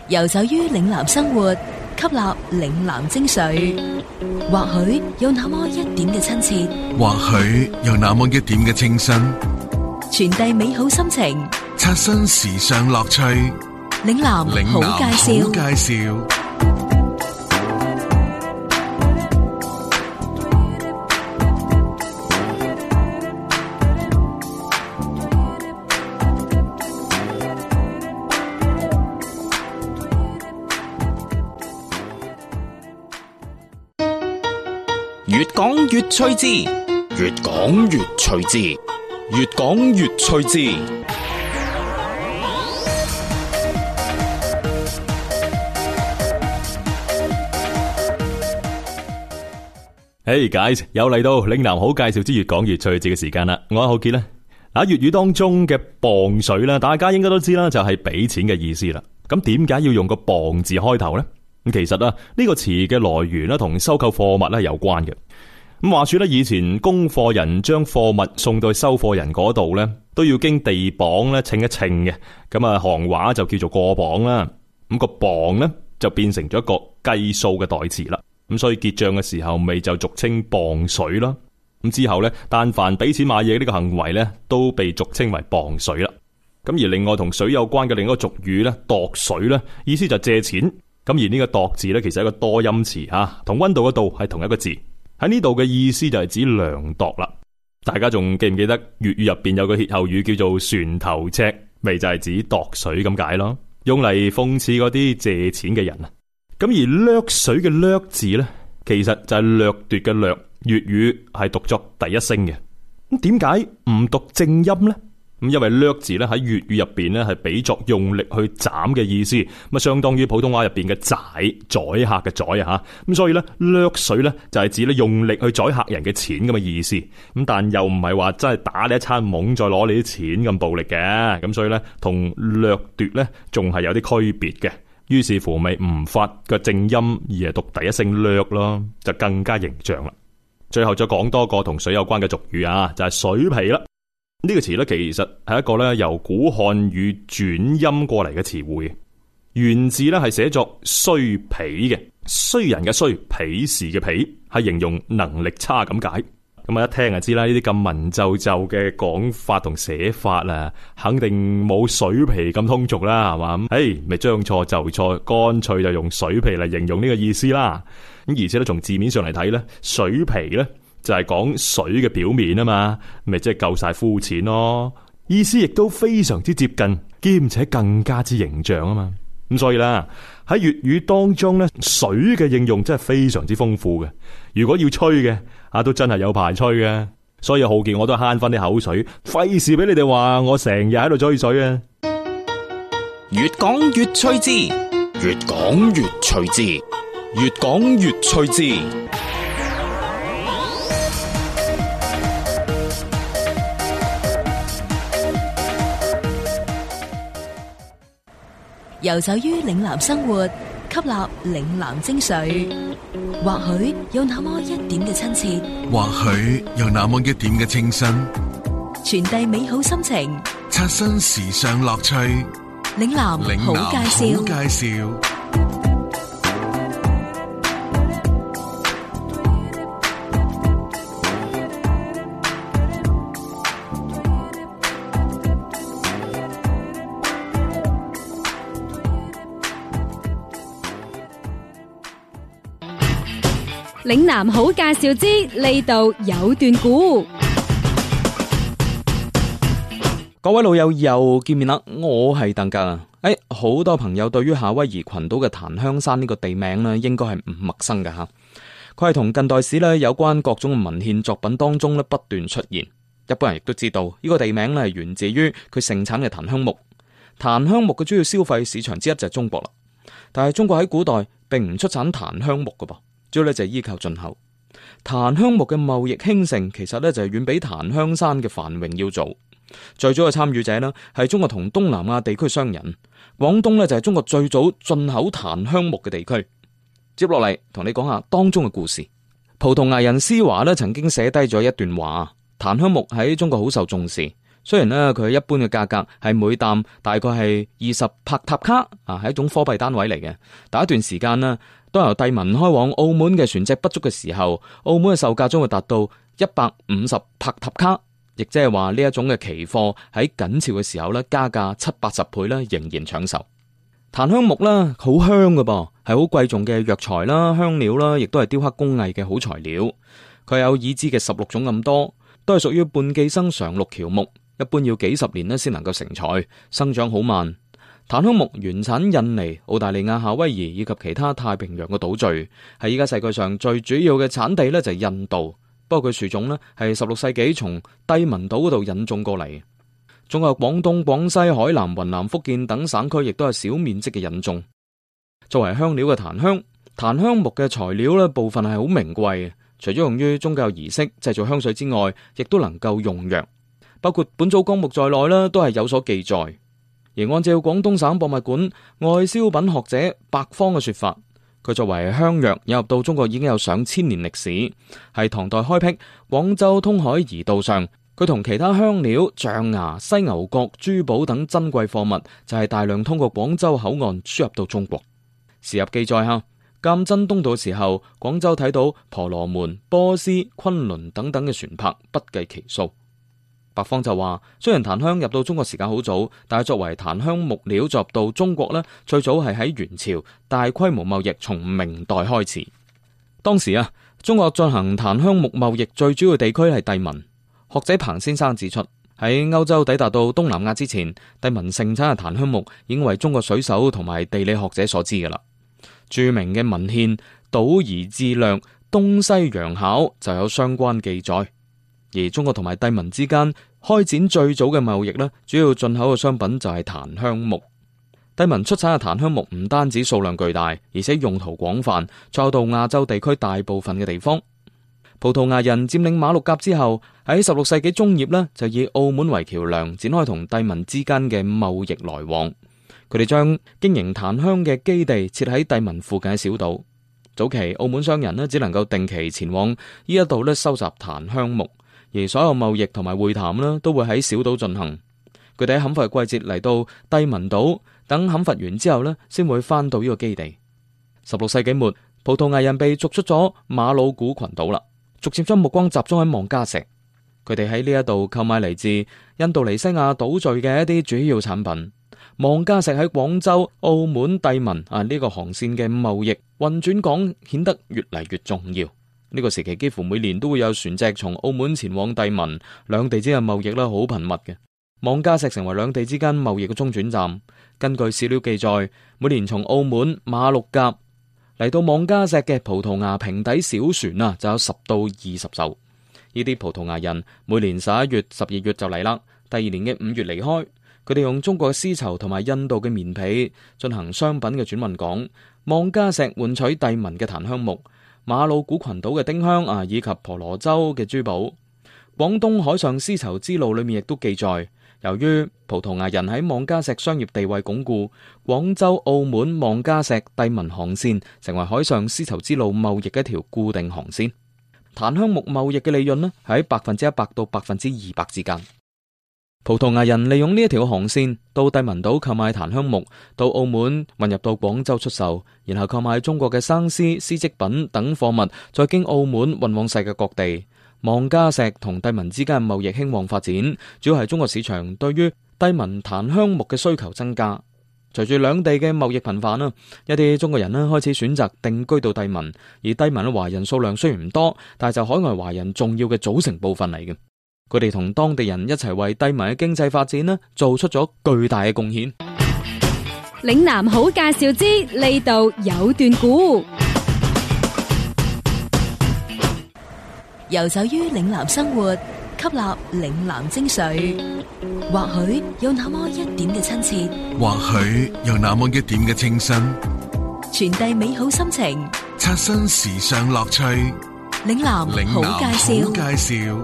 遊走於嶺南生活，吸納嶺南精髓，或許有那麼一點嘅親切， 或許有那麼一點嘅清新， 傳遞美好心情， 刷新時尚樂趣。 嶺南好介紹。 越講越趣致，越講越趣致，越講越趣致。 Hey guys，又嚟到嶺南好介紹之越講越趣致嘅時間啦！我係浩傑啦。喺粵語當中嘅磅水啦，大家應該都知啦，就係俾錢嘅意思啦。咁點解要用個磅字開頭呢？咁其實啊，呢個詞嘅來源咧，同收購貨物咧有關嘅。咁話說咧，以前供貨人將貨物送到去收貨人嗰度咧，都要經地磅咧稱一稱嘅。咁啊，行話就叫做過磅啦。咁個磅咧就變成咗一個計數嘅代詞啦。咁所以結賬嘅時候，咪就俗稱磅水啦。咁之後咧，但凡俾錢買嘢呢個行為咧，都被俗稱為磅水啦。咁而另外同水有關嘅另一個俗語咧，度水咧，意思就借錢。咁而呢個度字咧，其實係一個多音詞吓，同溫度嘅度係同一個字。喺呢度嘅意思就係指量度啦。大家仲記唔記得粵語入邊有個歇後語叫做船頭尺，咪就係指度水咁解咯，用嚟諷刺嗰啲借錢嘅人啊。咁而掠水嘅掠字咧，其實就係掠奪嘅掠，粵語係讀作第一聲嘅。咁點解唔讀正音咧？咁因為掠字咧喺粵語入邊咧係比作用力去斬嘅意思，咁啊相當於普通話入邊嘅宰客嘅宰啊吓，咁所以咧掠水咧就係指咧用力去宰客人嘅錢咁嘅意思，咁但又唔係話真係打你一餐懵再攞你啲錢咁暴力嘅，咁所以咧同掠奪咧仲係有啲區別嘅，於是乎咪唔發個正音而係讀第一聲掠咯，就更加形象啦。最後再講多個同水有關嘅俗語啊，就係水皮啦。呢個詞咧，其實係一個咧由古漢語轉音過嚟嘅詞彙，原字咧係寫作衰鄙嘅，衰人嘅衰，鄙視嘅鄙，係形容能力差咁解。咁啊一聽就知啦，呢啲咁文縐縐嘅講法同寫法啊，肯定冇水皮咁通俗啦，係嘛？咪將錯就錯，乾脆就用水皮嚟形容呢個意思啦。咁而且咧從字面上嚟睇咧，水皮咧就係講水嘅表面啊嘛，咪即係夠晒膚淺咯，意思亦都非常之接近，兼且更加之形象啊嘛。咁所以啦，喺粵語當中咧，水嘅應用真係非常之豐富嘅。如果要吹嘅都真係有排吹嘅。所以浩傑我都慳翻啲口水，費事俾你哋話我成日喺度吹水啊。 越講越趣致，越講越趣致，越講越趣致。 遊走於嶺南生活，吸納嶺南精髓，或許有那麼一點嘅親切， 或許有那麼一點嘅清新， 傳遞美好心情， 刷新時尚樂趣。 嶺南好介紹。 嶺南好介紹之呢度有段古。 各位老友又見面啦，我係鄧格啊。好多朋友對於夏威夷群島嘅檀香山呢個地名呢，應該係唔陌生㗎吓。佢係同近代史呢有關各種文獻作品當中呢不斷出現。一般人亦都知道呢個地名呢係源自於佢盛產嘅檀香木。檀香木嘅主要消費市場之一就係中國啦。但係中國喺古代並唔出產檀香木㗎噃。主要咧就係依靠進口。檀香木嘅貿易興盛，其實咧就係遠比檀香山嘅繁榮要早。最早嘅參與者呢係中國同東南亞地區商人。廣東呢就係中國最早進口檀香木嘅地區。接落嚟同你講下當中嘅故事。葡萄牙人施華呢曾經寫低咗一段話：檀香木喺中國好受重視， 雖然呢，佢一般嘅價格係每擔大概係20帕塔卡啊，係一種貨幣單位嚟嘅。但一段時間呢，當由帝汶開往澳門嘅船隻不足嘅時候，澳門嘅售價將會達到150帕塔卡，亦即係話呢一種嘅期貨喺緊俏嘅時候呢，加價70-80倍呢，仍然搶手。檀香木呢，好香㗎噃，係好貴重嘅藥材啦、香料啦，亦都係雕刻工藝嘅好材料。佢有已知嘅16種咁多，都係屬於半寄生常綠喬木，一般要幾十年呢先能夠成材，生長好慢。檀香木原產印尼、澳大利亞、夏威夷以及其他太平洋嘅島嶼，係依家世界上最主要嘅產地呢，就係印度。不過佢樹種呢，係16世紀從帝汶島嗰度引種過嚟。仲有廣東、廣西、海南、雲南、福建等省區，亦都係小面積嘅引種。作為香料嘅檀香木嘅材料呢，部分係好名貴嘅，除咗用於宗教儀式製造香水之外，亦都能夠用藥，包括《本草綱目》在內呢，都係有所記載。而按照廣東省博物館外銷品學者白方嘅說法，佢作為香藥引入到中國已經有上千年歷史，係唐代開闢廣州通海頤道上。佢同其他香料、象牙、犀牛角、珠寶等珍貴貨物，就係大量通過廣州口岸輸入到中國。時入記載下，鑑真東渡嘅時候，廣州睇到婆羅門、波斯、昆崙等等嘅船舶不計其數。白方就話，雖然檀香入到中國時間好早，但係作為檀香木料作入到中國呢，最早係喺元朝，大規模貿易從明代開始。當時中國進行檀香木貿易最主要地區係帝汶。學者彭先生指出，喺歐洲抵達到東南亞之前，帝汶盛產嘅檀香木已經為中國水手同埋地理學者所知㗎喇。著名嘅文獻《島夷志略》東西洋考就有相關記載。而中國同埋帝汶之間開展最早嘅貿易呢，主要進口嘅商品就係檀香木。帝汶出產嘅檀香木唔單止數量巨大，而且用途廣泛，再到亞洲地區大部分嘅地方。葡萄牙人佔領馬六甲之後，喺16世紀中葉呢，就以澳門為橋梁，展開同帝汶之間嘅貿易來往。佢哋將經營檀香嘅基地設喺帝汶附近嘅小島。早期澳門商人呢，只能夠定期前往呢一度呢收集檀香木，而所有貿易同埋會談呢，都會喺小島進行。佢哋喺砍伐季節嚟到帝汶島，等砍伐完之後呢，先會翻到呢個基地。16世紀末，葡萄牙人被逐出咗馬魯古群島啦，逐漸將目光集中喺望加石。佢哋喺呢一度購買嚟自印度尼西亞島嶼嘅一啲主要產品。望加石喺廣州、澳門、帝汶呢個航線嘅貿易運轉港顯得越嚟越重要。呢個時期幾乎每年都會有船隻從澳門前往帝汶，兩地之間貿易好頻密嘅。望加石成為兩地之間貿易嘅中轉站。根據史料記載，每年從澳門、馬六甲嚟到望加石嘅葡萄牙平底小船就有10到20艘。呢啲葡萄牙人每年11月、12月就嚟啦，第二年嘅5月離開。佢哋用中國嘅絲綢同埋印度嘅棉被進行商品嘅轉運港。望加石換取帝汶嘅檀香木、馬魯古群島嘅丁香以及婆羅洲嘅珠寶。廣東海上絲綢之路裏面亦都記載，由於葡萄牙人喺望加石商業地位鞏固，廣州、澳門、望加石、帝汶航線成為海上絲綢之路貿易嘅一條固定航線。檀香木貿易嘅利潤呢，喺100%到200%之間。葡萄牙人利用呢一條航線到帝汶島購買檀香木，到澳門運入到廣州出售，然後購買中國嘅生絲、絲織品等貨物，再經澳門運往世界各地。望加石同帝汶之間嘅貿易興旺發展，主要係中國市場對於帝汶檀香木嘅需求增加。隨住兩地嘅貿易頻繁，一啲中國人開始選擇定居到帝汶，而帝汶嘅華人數量雖然唔多，但係就海外華人重要嘅組成部分嚟嘅。佢哋同當地人一齊為帝汶嘅經濟發展做出咗巨大嘅貢獻。 嶺南好介紹之，呢度有段古。 遊走於嶺南生活，吸納嶺南精髓，或許有那麼一點嘅親切， 或許有那麼一點嘅清新， 傳遞美好心情， 刷新時尚樂趣。 嶺南好介紹。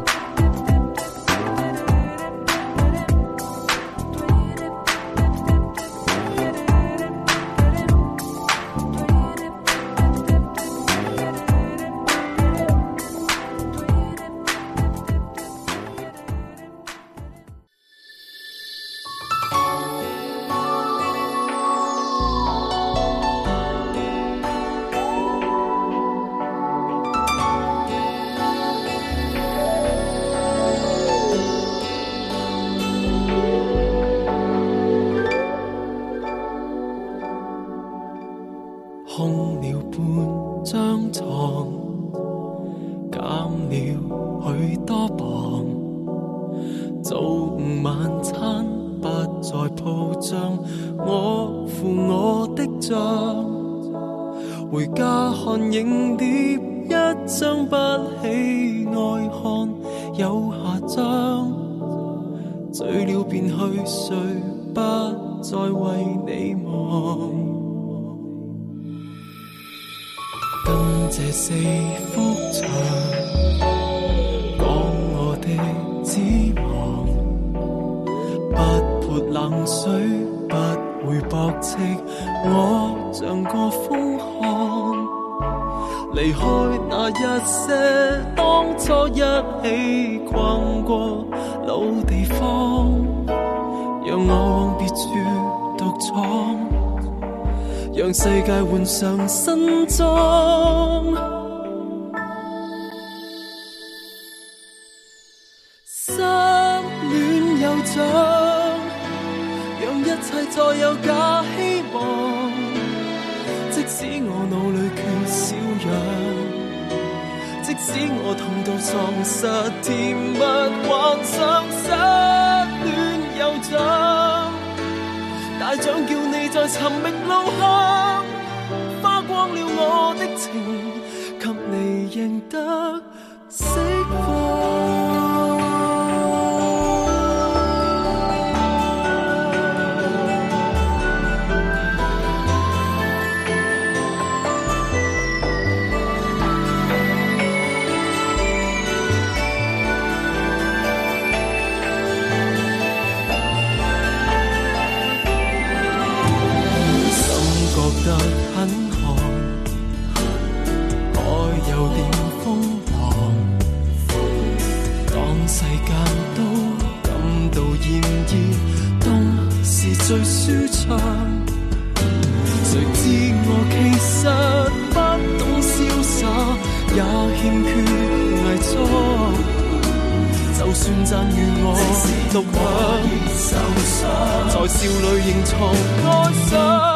空了半張床，減了許多磅，早午晚餐不再鋪張，我付我的帳，回家看影碟一張不起愛看，有下張，醉了便去睡，不再為你忙。跟這四幅牆講我的指望，不潑冷水，不會駁斥，我像個瘋漢，離開那一些當初一起逛過老地方，讓我往別處獨闖，讓世界換上新裝。失戀又長，讓一切再有假希望，即使我腦裏缺少氧，即使我痛到喪失甜蜜幻想。失戀又長，大獎叫你在尋覓路向，花光了我的情，給你贏得釋放。得很寒，海有點風浪，當世間都感到炎熱，冬是最舒暢。誰知我其實不懂瀟灑，也欠缺偽裝，就算讚譽我獨享，在笑裏仍藏哀傷。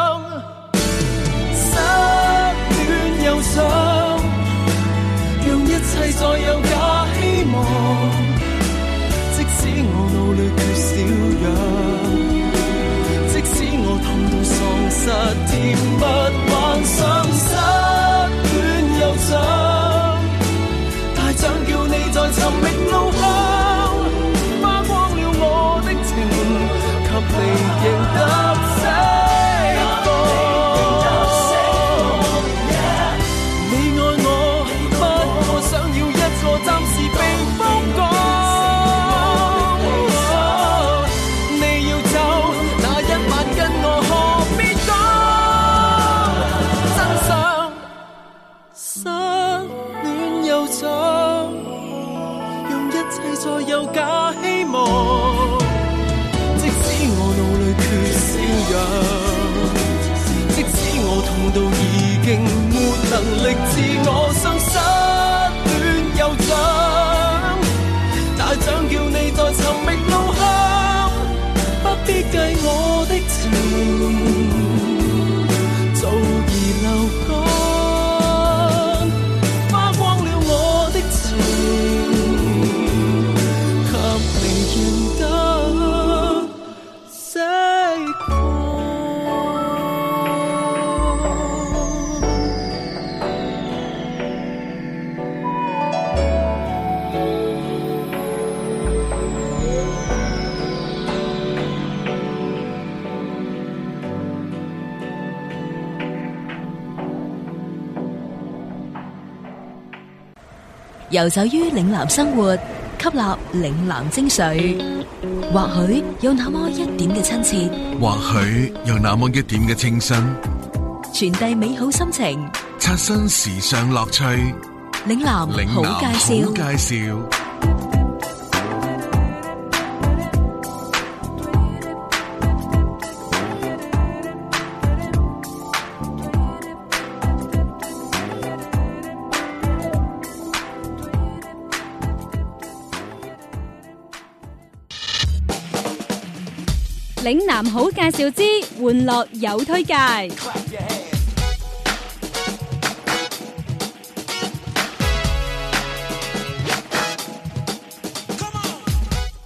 又想讓一切再有假希望，即使我腦裏缺少氧，即使我痛到喪失甜蜜幻想。失戀又長，大獎叫你在尋覓路向，花光了我的情，給你贏得釋放。暫時避風港，你要走那一晚跟我何必講真相？失戀又長，讓一切再有假希望，即使我腦裏缺少氧，即使我痛到已經沒能力自我相信。又長，大獎叫你在尋覓路向，不必計我的情，早已流乾，花光了我的情，給你贏得釋放。 遊走於嶺南生活，吸納嶺南精髓，或許有那麼一點嘅親切， 或許有那麼一點嘅清新， 傳遞美好心情， 刷新時尚樂趣。 嶺南好介紹。 嶺南好介紹之玩樂有推介。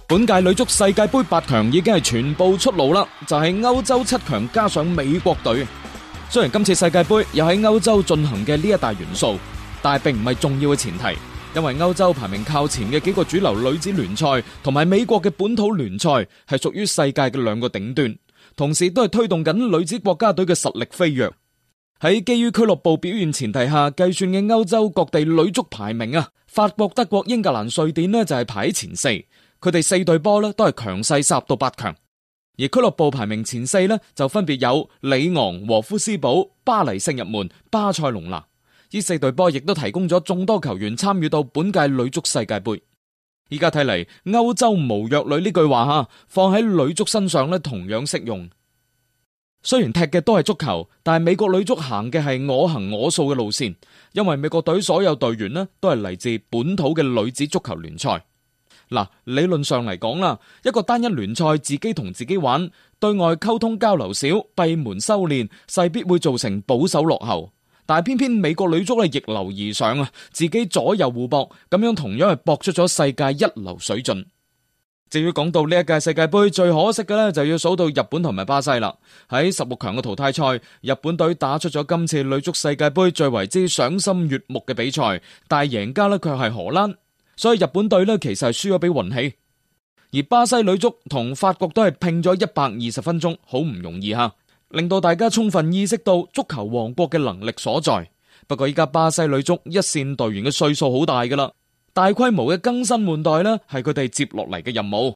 本屆女足世界盃8強已經係全部出爐啦，就係歐洲7強加上美國隊。雖然今次世界盃又喺歐洲進行嘅呢一大元素，但係並唔係重要嘅前提，因為歐洲排名靠前嘅幾個主流女子聯賽同埋美國嘅本土聯賽係屬於世界嘅兩個頂端，同時都係推動緊女子國家隊嘅實力飛躍。喺基於俱樂部表現前提下計算嘅歐洲各地女足排名啊，法國、德國、英格蘭、瑞典呢就係排喺前4，佢哋4隊波呢都係強勢殺入到8強。而俱樂部排名前4呢就分別有里昂、和夫斯堡、巴黎聖日門、巴塞隆拿，呢4隊波亦都提供咗眾多球員參與到本屆女足世界盃。依家睇嚟，歐洲無弱女呢句話放喺女足身上呢同樣適用。雖然踢嘅都係足球，但係美國女足行嘅係我行我素嘅路線，因為美國隊所有隊員呢都係嚟自本土嘅女子足球聯賽。嗱，理論上嚟講啦，一個單一聯賽自己同自己玩，對外溝通交流少，閉門修煉，勢必會造成保守落後。但係偏偏美國女足係逆流而上啊，自己左右互搏，咁樣同樣係搏出咗世界一流水準。至於講到呢一屆世界盃最可惜嘅呢，就要數到日本同埋巴西啦。喺16強嘅淘汰賽，日本隊打出咗今次女足世界盃最為之賞心悅目嘅比賽，但係贏家呢卻係荷蘭，所以日本隊呢其實係輸咗俾運氣。而巴西女足同法國都係拼咗120分鐘，好唔容易吓，令到大家充分意識到足球王國嘅能力所在。不過依家巴西女足一線隊員嘅歲數好大噶啦。大規模嘅更新換代呢，係佢哋接落嚟嘅任務。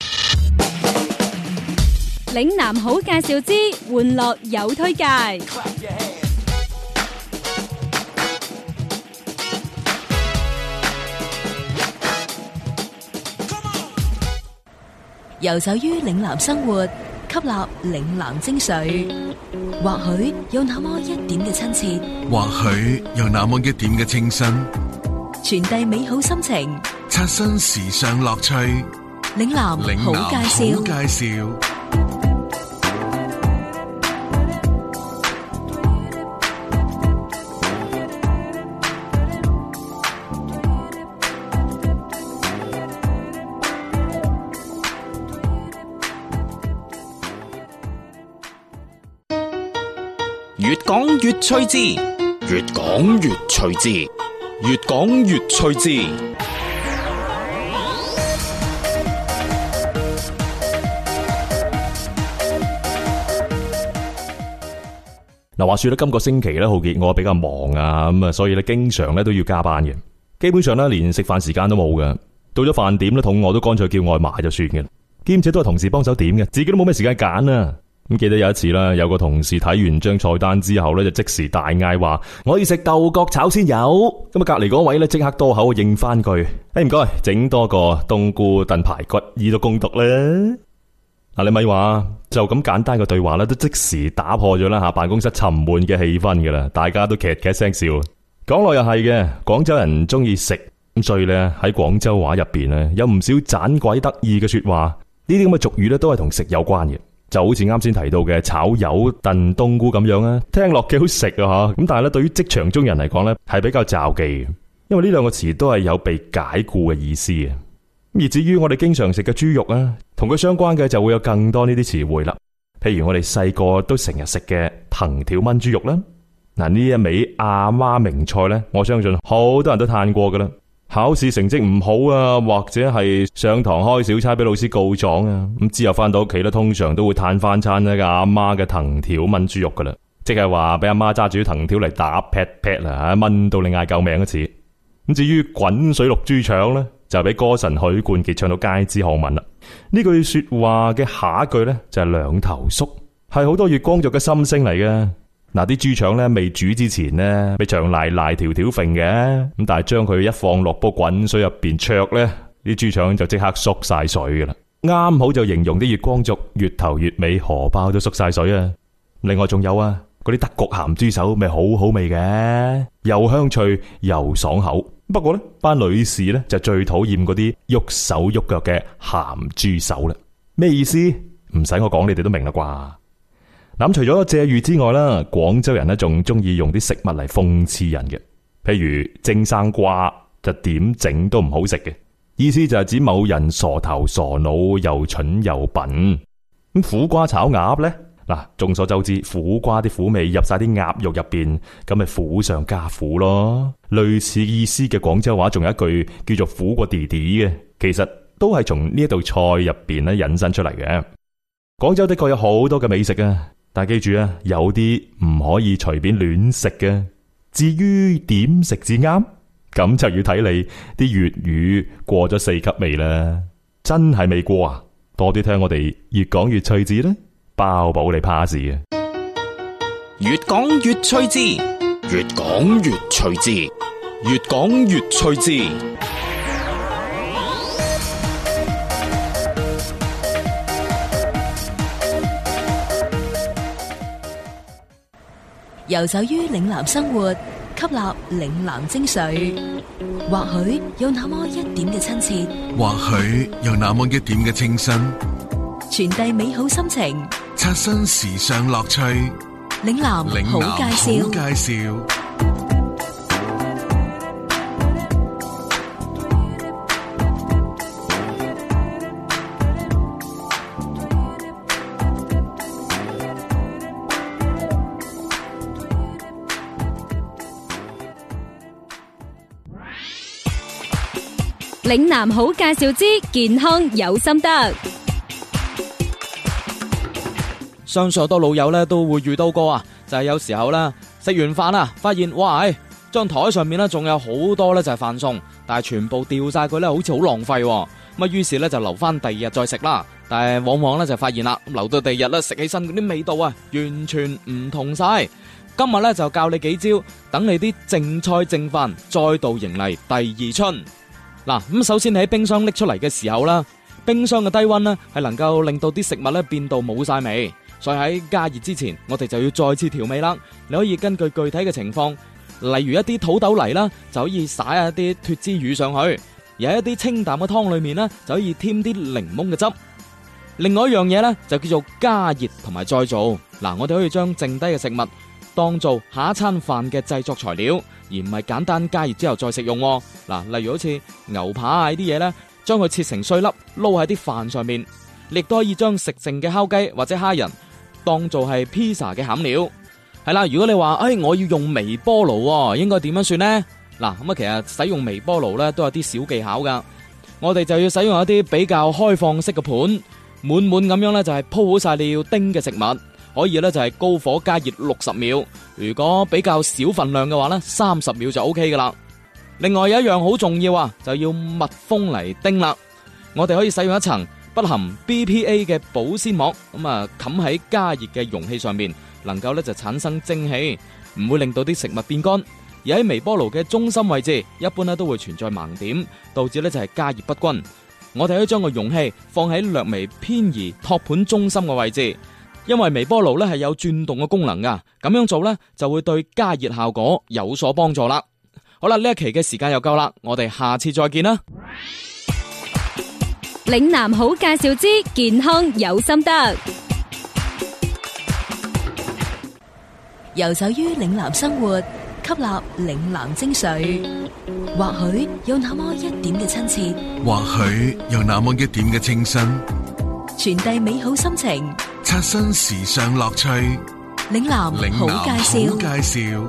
嶺南好介紹之，玩樂有推介。 遊走於嶺南生活，吸納嶺南精髓，或許有那麼一點嘅親切， 或許有那麼一點嘅清新， 傳遞美好心情， 刷新時尚樂趣。 嶺南好介紹。 越講越趣致，越講越趣致，越講越趣致。 嗱，話說咧，今個星期咧，浩傑我比較忙啊，咁啊，所以咧，經常咧都要加班嘅，基本上咧連食飯時間都冇嘅。到咗飯點咧，肚餓都乾脆叫外賣就算嘅，兼且都係同事幫手點嘅，自己都冇咩時間揀啊。咁記得有一次啦，有個同事睇完張菜單之後咧，就即時大嗌話：我要食豆角炒鮮魷。咁啊，隔籬嗰位咧即刻多口應翻句：唔該，整多個冬菇燉排骨，以毒攻毒啦。嗱，你咪話就咁簡單嘅對話咧，都即時打破咗啦吓辦公室沉悶嘅氣氛噶啦，大家都劇劇聲笑。講落又係嘅，廣州人中意食，咁所以咧喺廣州話入邊咧有唔少盞鬼得意嘅說話，呢啲咁嘅俗語咧都係同食有關嘅。就好似啱先提到嘅炒魷燉冬菇咁樣啊，聽落幾好食啊吓，咁但係咧對於職場中人嚟講咧係比較罩忌嘅，因為呢兩個詞都係有被解雇嘅意思嘅。而至於我哋經常食嘅豬肉啊，同佢相關嘅就會有更多呢啲詞彙啦。譬如我哋細個都成日食嘅藤條炆豬肉啦，嗱，呢一味阿媽名菜咧，我相信好多人都嘆過噶啦。考試成績唔好啊，或者係上堂開小差俾老師告狀啊，咁之後翻到屋企咧，通常都會嘆翻餐呢個阿媽嘅藤條炆豬肉噶啦，即係話俾阿媽揸住藤條嚟打 pat pat 啦，炆到你嗌救命一次。咁至於滾水淥豬腸咧，就俾歌神許冠傑唱到街知巷聞啦。呢句說話嘅下一句咧就係兩頭縮，係好多月光族嘅心聲嚟嘅。嗱，啲豬腸咧未煮之前咧，咪長賴賴條條揈嘅，咁但係將佢一放落煲滾水入邊灼咧，啲豬腸就即刻縮晒水噶啦，啱好就形容啲月光族月頭月尾荷包都縮晒水啊！另外仲有啊，嗰啲德國鹹豬手咪好好味嘅，又香脆又爽口。不過咧，班女士咧就最討厭嗰啲喐手喐腳嘅鹹豬手啦。咩意思？唔使我講，你哋都明啦啩？咁除咗借喻之外啦，廣州人咧仲中意用啲食物嚟諷刺人嘅，譬如蒸生瓜就點整都唔好食嘅， 意思就係指某人傻頭傻腦又蠢又笨。咁苦瓜炒鴨呢？嗱，眾所周知，苦瓜啲苦味入晒啲鴨肉入邊，咁咪苦上加苦咯。類似意思嘅廣州話仲有一句叫做苦過弟弟嘅，其實都係從呢一道菜入邊咧引申出嚟嘅。廣州的確有好多嘅美食啊，但係記住啊，有啲唔可以隨便亂食嘅。至於點食至啱，咁就要睇你啲粵語過咗4級未啦。真係未過啊？多啲聽我哋越講越趣致啦，包保你 pass 啊！ 越講越趣致，越講越趣致，越講越趣致。 遊走於嶺南生活，吸納嶺南精髓，或許有那麼一點嘅親切， 或許有那麼一點嘅清新， 傳遞美好心情， 刷新時尚樂趣。 嶺南好介紹。 嶺南好介紹之健康有心得。 相信好多老友咧都會遇到過啊，就係有時候咧食完飯啊，發現哇，張台上面咧仲有好多咧就係飯餸，但係全部掉晒佢咧，好似好浪費。咁啊，於是咧就留翻第二日再食啦。但係往往咧就發現啦，留到第二日咧食起身嗰啲味道啊，完全唔同晒。今日咧就教你幾招，等你啲剩菜剩飯再度迎嚟第二春。嗱，咁首先你喺冰箱拎出嚟嘅時候啦，冰箱嘅低溫呢係能夠令到啲食物咧變到冇晒味，所以喺加熱之前，我哋就要再次調味啦。你可以根據具體嘅情況，例如一啲土豆泥啦，就可以撒一啲脫脂乳上去；而喺一啲清淡嘅湯裏面呢，就可以添啲檸檬嘅汁。另外一樣嘢呢，就叫做加熱同埋再造。嗱，我哋可以將剩低嘅食物當做下一餐飯嘅製作材料，而唔係簡單加熱之後再食用。嗱，例如好似牛扒啊呢啲嘢呢，將佢切成碎粒，撈喺啲飯上面。你亦都可以將食剩嘅烤雞或者蝦仁當做係披薩嘅餡料。係啦，如果你話我要用微波爐，應該點樣算呢？嗱，咁啊，其實使用微波爐呢都有啲小技巧噶。我哋就要使用一啲比較開放式嘅盤，滿滿咁樣呢就係鋪好晒你要叮嘅食物。可以咧就係高火加熱60秒，如果比較少份量嘅話咧，30秒就 OK 噶啦。另外有一樣好重要啊，就要密封嚟叮啦。我哋可以使用一層不含 BPA 嘅保鮮膜，咁啊冚喺加熱嘅容器上面，能夠咧就產生蒸汽，唔會令到啲食物變乾。而喺微波爐嘅中心位置，一般咧都會存在盲點，導致咧就係加熱不均。我哋可以將個容器放喺略微偏移托盤中心嘅位置。因為微波爐咧係有轉動嘅功能噶，咁樣做咧就會對加熱效果有所幫助啦。好啦，呢一期嘅時間又夠啦，我哋下次再見啦。 嶺南好介紹之健康有心得， 遊走於嶺南生活，吸納嶺南精髓，或許有那麼一點嘅親切， 或許有那麼一點嘅清新， 傳遞美好心情， 刷新時尚樂趣。 嶺南好介紹。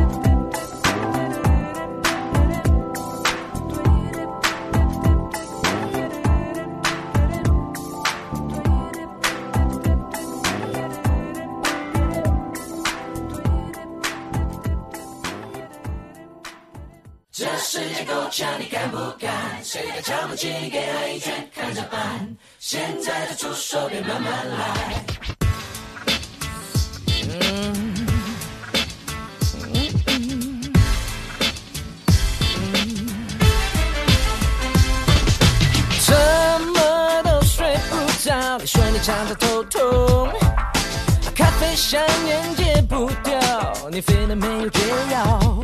這世界夠強，你敢不敢？誰的敲門請你給他一拳，看着辦。現在就出手，別慢慢來。怎麼都睡不着，你說你常常頭痛，咖啡香煙戒不掉，你非得沒有解藥。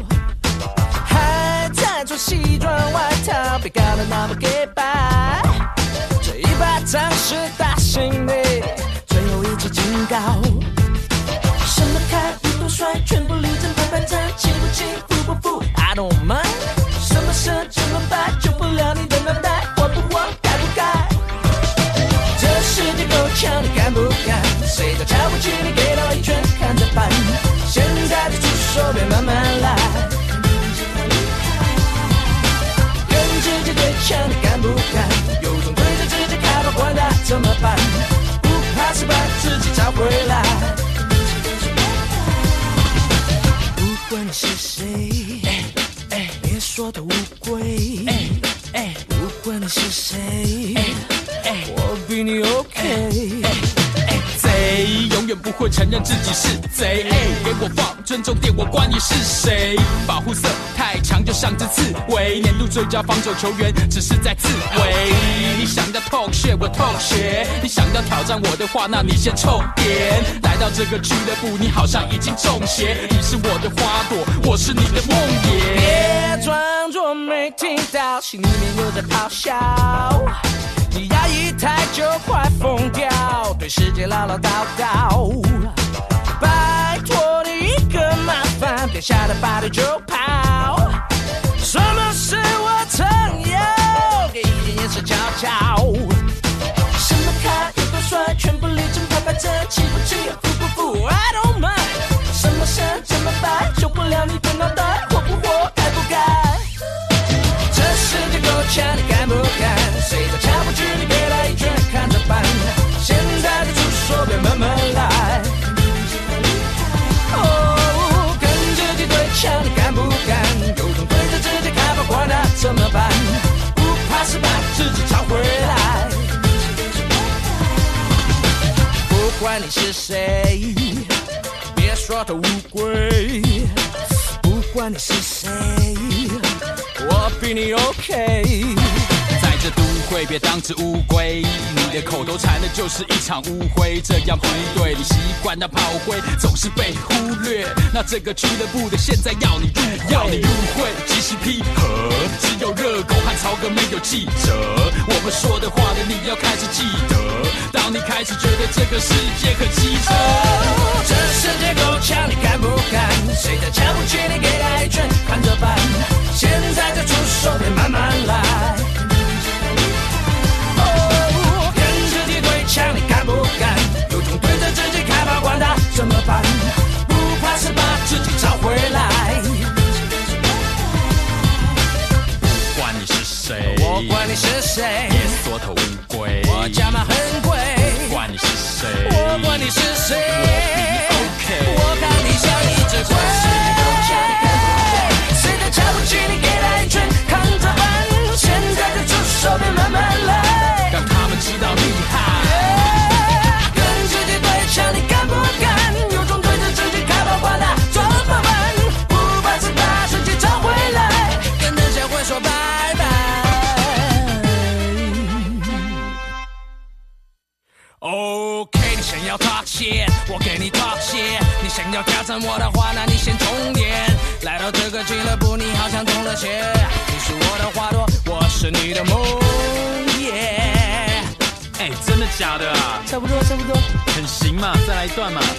做西裝外套，別搞得那麼給白。這一巴掌是打醒你最後一次警告。什麼卡有多帥，全部立正排排站，氣不氣，服不服 I don't mind。什麼色，什麼白，救不了你的腦袋。 回来。不管你是谁，别说的无归。不管你是谁，我比你 OK。 贼永远不会承认自己是贼，给我放尊重点，我管你是谁。保护色太强就像只刺猬，年度最佳防守球员只是在自卫。你想要痛血我痛血，你想要挑战我的话，那你先充电。来到这个俱乐部，你好像已经中邪。你是我的花朵，我是你的梦魇。 别装作没听到，心里面又在咆哮。你压抑太久，快疯掉，对世界唠唠叨叨。拜托你一个麻烦，别吓得拔腿就跑。什么是我曾有？给一点眼神瞧瞧。什么卡有多帅，全部立正排排站，气不气，服不服 ？I don't mind。什么神怎么办？救不了你的脑袋，活不活，该不该？这世界够呛，你敢不敢？谁都瞧不起你，给他一拳，看着办。现在的出手，别慢慢来。哦，跟自己对枪，你敢不敢？有种对着自己开炮，管他怎么办？不怕失败，自己找回来。不管你是谁，别说他无归。不管你是谁，我比你 OK。 在这都会别当只乌龟，你的口头禅的就是一场误会，这样不对。你习惯那炮灰总是被忽略，那这个俱乐部的现在要你入会，即席批核，只有热狗和曹哥没有记者。我们说的话的你要开始记得，当你开始觉得这个世界很机车。 这世界够呛，你敢不敢？谁在瞧不起你，给他一拳，看着办。现在就出手，别慢慢来。跟自己对枪，你敢不敢？有种对着自己开炮，管他怎么办？不怕是把自己找回来。 不管你是谁， 我管你是谁， 别缩头乌龟， 我价码很贵。 不管你是谁， 我管你是谁， 我比你 OK。 我看你像一只龟。谁在瞧不起你，给他一拳，看着办。现在就出手，别慢慢来。 让他们知道厉害。 跟自己对枪，你敢不敢？有种对着自己开炮，管他怎么办？不怕是把自己找回来，跟这些会说拜拜。OK， 你想要妥协，我给你妥协。你想要挑战我的话，那你先充电。来到这个俱乐部，你好像中了邪。你是我的花朵，我是你的梦魇。 真的假的啊？ 差不多， 很行嘛，再来一段嘛。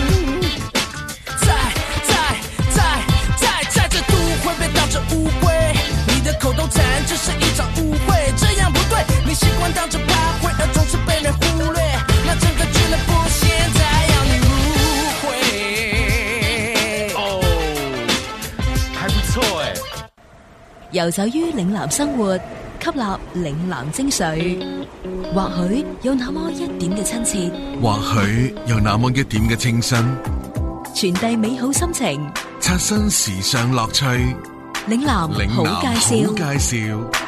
在这都会被当成误会，你的口头禅只是一场误会，这样不对。你习惯当着趴会，而总是被人忽略。那整个俱乐部现在要你入会。 哦，還不錯哎。 遊走於嶺南生活，吸納嶺南精髓，或許有那麼一點嘅親切， 或許有那麼一點嘅清新， 傳遞美好心情， 刷新時尚樂趣。 嶺南好介紹。 嶺南好介紹。